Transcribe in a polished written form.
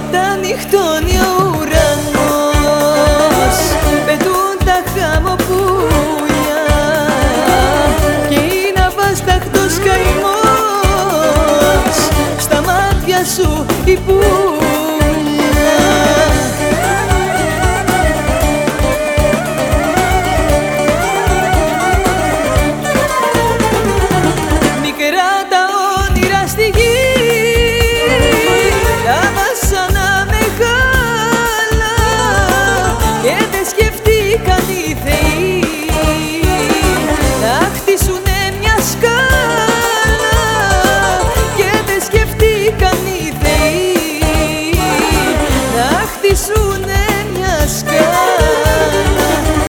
Όταν νυχτώνει ο ουρανός, πετούν τα χαμοπούλια και είναι αβάσταχτος καημός στα μάτια σου η πουλιά.